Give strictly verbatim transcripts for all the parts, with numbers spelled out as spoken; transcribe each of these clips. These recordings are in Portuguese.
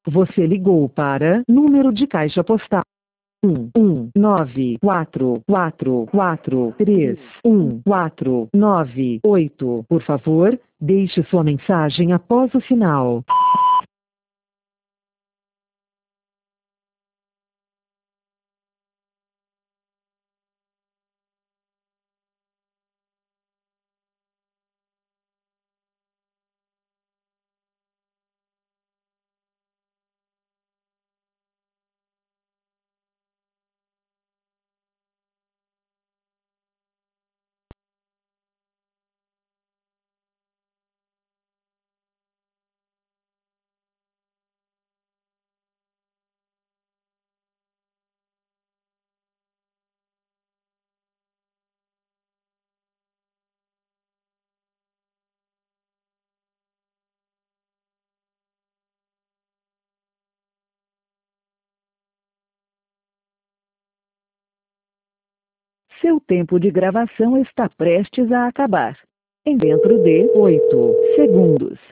Você ligou para número de caixa postal um um nove quatro quatro quatro três um quatro nove oito. Por favor, deixe sua mensagem após o sinal. Seu tempo de gravação está prestes a acabar. Em dentro de oito segundos.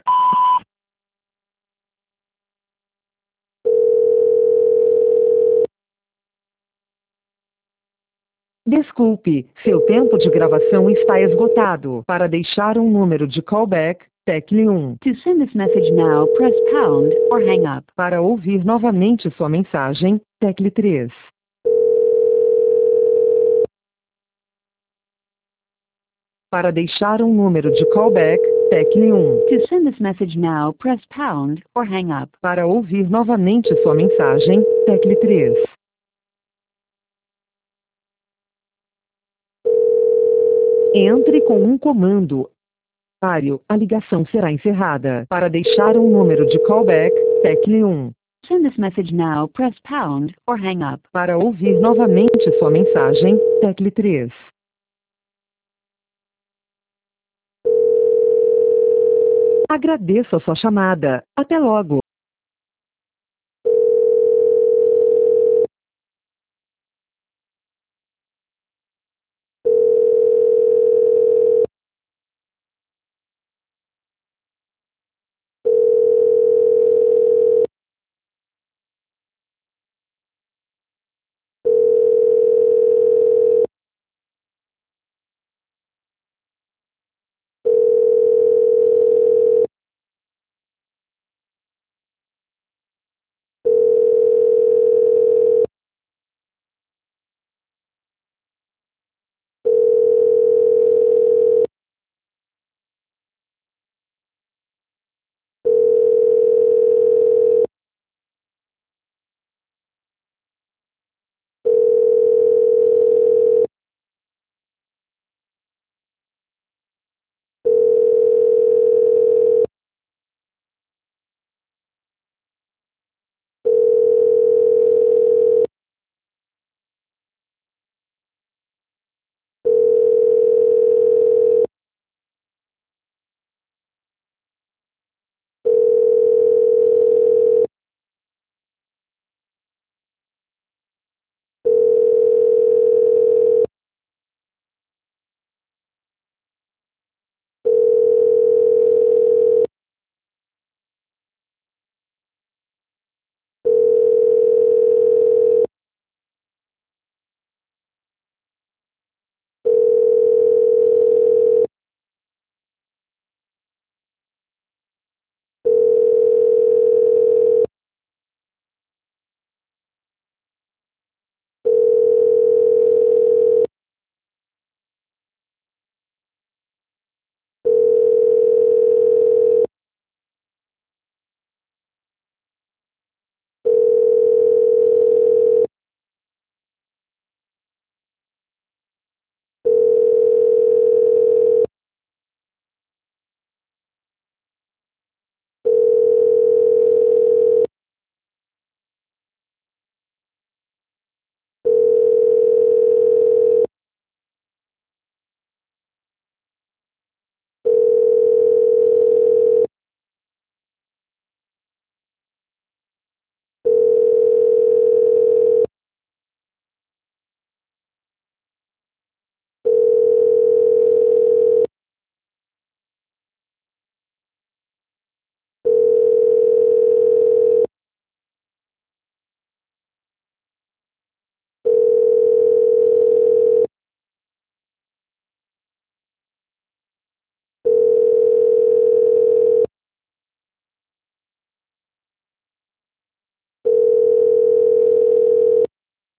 Desculpe, seu tempo de gravação está esgotado. Para deixar um número de callback, tecle um. To send this message now, press pound or hang up. Para ouvir novamente sua mensagem, tecle três. Para deixar um número de callback, tecle um. To send this message now, press pound or hang up. Para ouvir novamente sua mensagem, tecle três. Entre com um comando. A ligação será encerrada. Para deixar um número de callback, tecle um. Send this message now, press pound or hang up. Para ouvir novamente sua mensagem, tecle três. Agradeço a sua chamada. Até logo.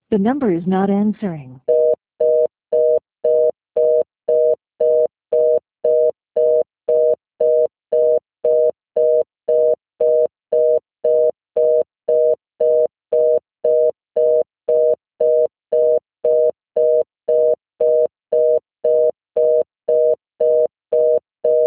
The number is not answering.